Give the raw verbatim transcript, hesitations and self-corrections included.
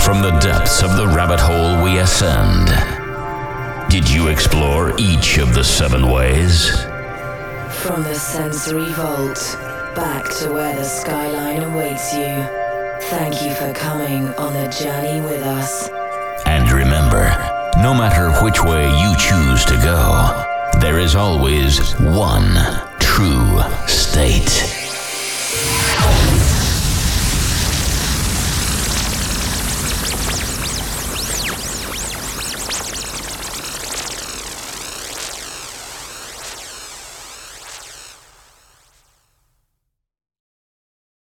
From the depths of the rabbit hole we ascend. Did you explore each of the seven ways? From the sensory vault, back to where the skyline awaits you. Thank you for coming on the journey with us. And remember, no matter which way you choose to go, there is always one true state.